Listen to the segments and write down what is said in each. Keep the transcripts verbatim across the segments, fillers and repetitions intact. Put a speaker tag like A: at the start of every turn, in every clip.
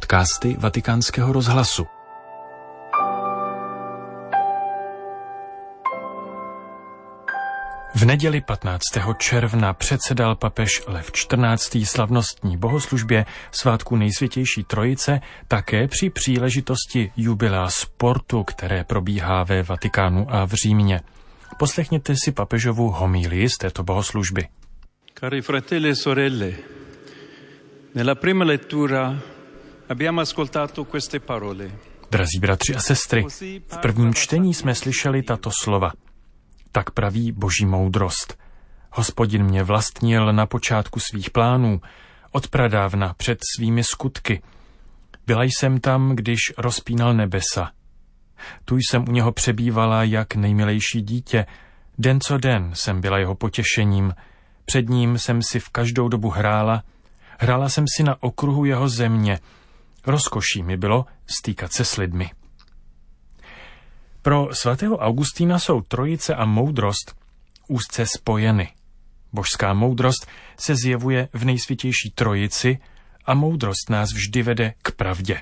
A: podcasty Vatikánského rozhlasu. V neděli patnáctého června předsedal papež Lev čtrnáctý slavnostní bohoslužbě svátku Nejsvětější Trojice také při příležitosti jubilea sportu, které probíhá ve Vatikánu a v Římě. Poslechněte si papežovu homílii z této bohoslužby.
B: Cari fratelli e sorelle, nella prima lettura abbiamo ascoltato queste parole.
A: Drazí bratři a sestry, v prvním čtení jsme slyšeli tato slova. Tak praví boží moudrost. Hospodin mě vlastnil na počátku svých plánů, od pradávna před svými skutky. Byla jsem tam, když rozpínal nebesa. Tu jsem u něho přebývala jak nejmilejší dítě. Den co den jsem byla jeho potěšením. Před ním jsem si v každou dobu hrála. Hrála jsem si na okruhu jeho země. Rozkoší mi bylo stýkat se s lidmi. Pro svatého Augustína jsou trojice a moudrost úzce spojeny. Božská moudrost se zjevuje v Nejsvětější Trojici a moudrost nás vždy vede k pravdě.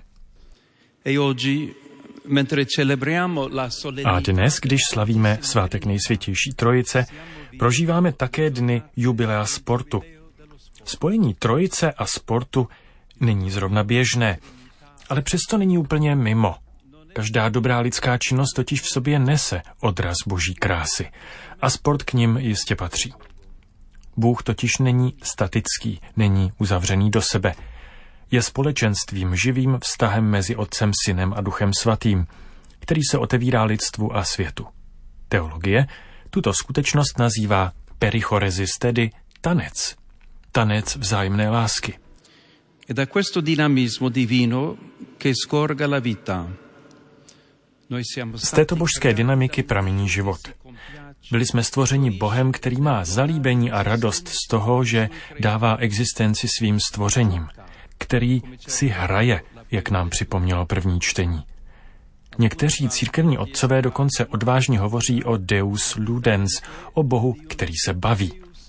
A: A dnes, když slavíme svátek Nejsvětější Trojice, prožíváme také dny jubilea sportu. Spojení trojice a sportu není zrovna běžné, ale přesto není úplně mimo. Každá dobrá lidská činnost totiž v sobě nese odraz boží krásy a sport k nim jistě patří. Bůh totiž není statický, není uzavřený do sebe. Je společenstvím, živým vztahem mezi Otcem, Synem a Duchem Svatým, který se otevírá lidstvu a světu. Teologie tuto skutečnost nazývá perichoresis, tedy tanec. Tanec vzájemné lásky.
B: E da questo dinamismo divino che scorga la vita.
A: Z této božské dynamiky pramení život. Byli jsme stvořeni Bohem, který má zalíbení a radost z toho, že dává existenci svým stvořením, který si hraje, jak nám připomnělo první čtení. Někteří církevní otcové dokonce odvážně hovoří o Deus Ludens, o Bohu, který se baví.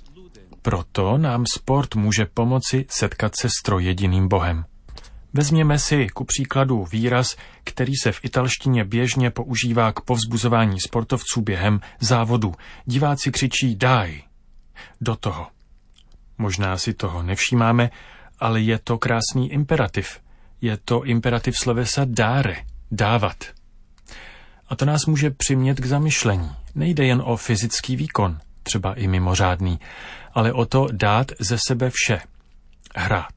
A: Proto nám sport může pomoci setkat se s trojediným Bohem. Vezměme si ku příkladu výraz, který se v italštině běžně používá k povzbuzování sportovců během závodu. Diváci křičí daj, do toho. Možná si toho nevšímáme, ale je to krásný imperativ. Je to imperativ slovesa dare, dávat. A to nás může přimět k zamyšlení. Nejde jen o fyzický výkon, třeba i mimořádný, ale o to dát ze sebe vše, hrát.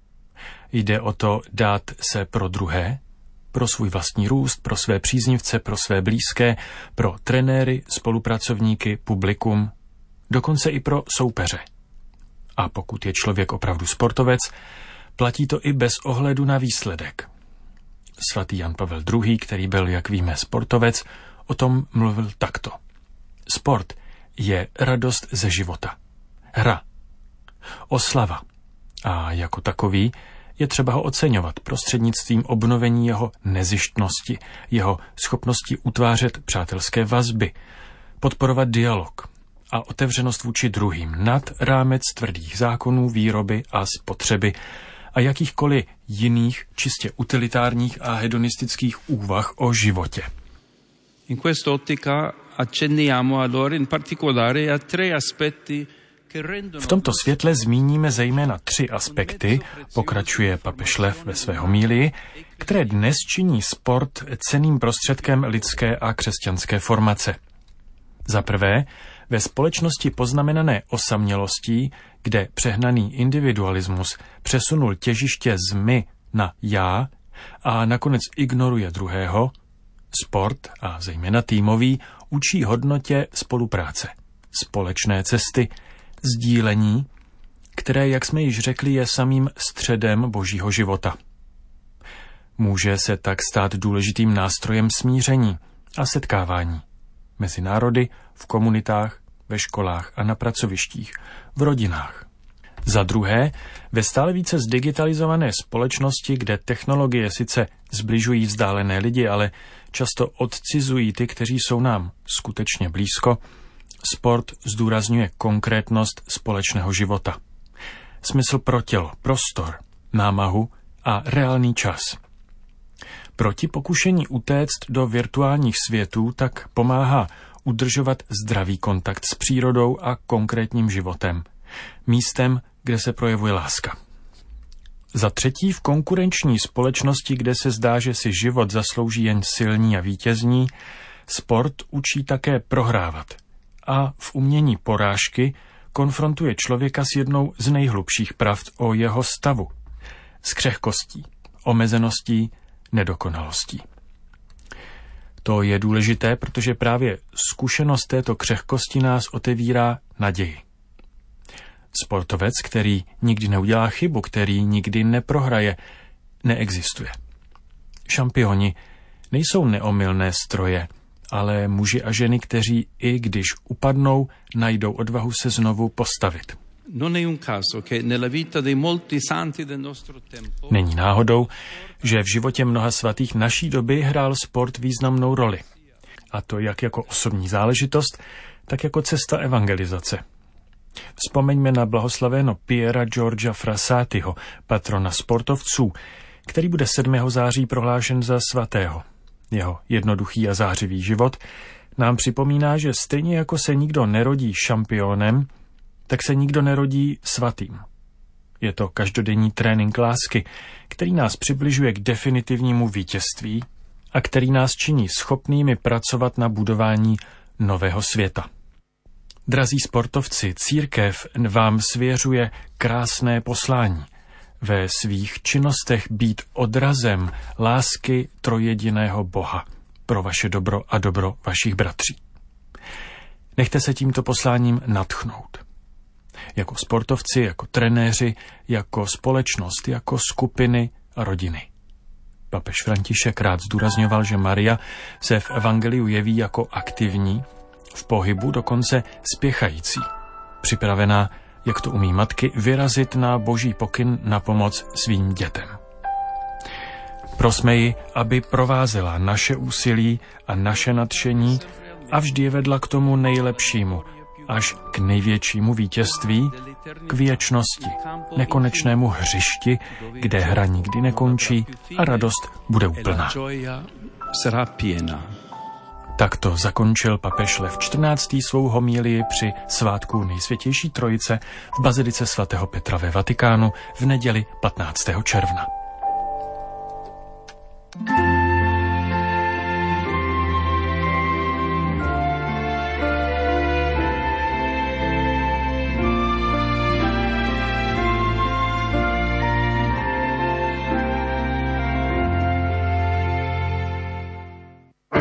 A: Jde o to dát se pro druhé, pro svůj vlastní růst, pro své příznivce, pro své blízké, pro trenéry, spolupracovníky, publikum, dokonce i pro soupeře. A pokud je člověk opravdu sportovec, platí to i bez ohledu na výsledek. Svatý Jan Pavel druhý., který byl, jak víme, sportovec, o tom mluvil takto. Sport je radost ze života. Hra. Oslava. A jako takový je třeba ho oceňovat prostřednictvím obnovení jeho nezištnosti, jeho schopnosti utvářet přátelské vazby, podporovat dialog a otevřenost vůči druhým nad rámec tvrdých zákonů výroby a spotřeby a jakýchkoliv jiných čistě utilitárních a hedonistických úvah o životě.
B: In questa ottica accenniamo allora in particolare a tre aspetti.
A: V tomto světle zmíníme zejména tři aspekty, pokračuje papež Lev ve své homílii, které dnes činí sport cenným prostředkem lidské a křesťanské formace. Za prvé, ve společnosti poznamenané osamělostí, kde přehnaný individualismus přesunul těžiště z my na já a nakonec ignoruje druhého, sport a zejména týmový učí hodnotě spolupráce, společné cesty, sdílení, které, jak jsme již řekli, je samým středem božího života. Může se tak stát důležitým nástrojem smíření a setkávání mezi národy, v komunitách, ve školách a na pracovištích, v rodinách. Za druhé, ve stále více zdigitalizované společnosti, kde technologie sice zbližují vzdálené lidi, ale často odcizují ty, kteří jsou nám skutečně blízko, sport zdůrazňuje konkrétnost společného života. Smysl pro tělo, prostor, námahu a a reálný čas. Proti pokušení utéct do virtuálních světů tak pomáhá udržovat zdravý kontakt s přírodou a konkrétním životem, místem, kde se projevuje láska. Za třetí, v konkurenční společnosti, kde se zdá, že si život zaslouží jen silní a vítězní, sport učí také prohrávat a v umění porážky konfrontuje člověka s jednou z nejhlubších pravd o jeho stavu, s křehkostí, omezeností, nedokonalostí. To je důležité, protože právě zkušenost této křehkosti nás otevírá naději. Sportovec, který nikdy neudělá chybu, který nikdy neprohraje, neexistuje. Šampioni nejsou neomylné stroje, ale muži a ženy, kteří i když upadnou, najdou odvahu se znovu postavit. Není náhodou, že v životě mnoha svatých naší doby hrál sport významnou roli. A to jak jako osobní záležitost, tak jako cesta evangelizace. Vzpomeňme na blahoslavéno Piera Georgia Frassatiho, patrona sportovců, který bude sedmého září prohlášen za svatého. Jeho jednoduchý a zářivý život nám připomíná, že stejně jako se nikdo nerodí šampionem, tak se nikdo nerodí svatým. Je to každodenní trénink lásky, který nás přibližuje k definitivnímu vítězství a který nás činí schopnými pracovat na budování nového světa. Drazí sportovci, církev vám svěřuje krásné poslání. Ve svých činnostech být odrazem lásky trojjediného Boha pro vaše dobro a dobro vašich bratří. Nechte se tímto posláním nadchnout. Jako sportovci, jako trenéři, jako společnost, jako skupiny a rodiny. Papež František rád zdůrazňoval, že Maria se v evangeliu jeví jako aktivní, v pohybu dokonce spěchající, připravená, jak to umí matky, vyrazit na boží pokyn na pomoc svým dětem. Prosme ji, aby provázela naše úsilí a naše nadšení a vždy je vedla k tomu nejlepšímu, až k největšímu vítězství, k věčnosti, nekonečnému hřišti, kde hra nikdy nekončí a radost bude úplná. Takto zakončil papež Lev čtrnáctý svou homílii při svátku Nejsvětější Trojice v bazilice svatého Petra ve Vatikánu v neděli patnáctého června.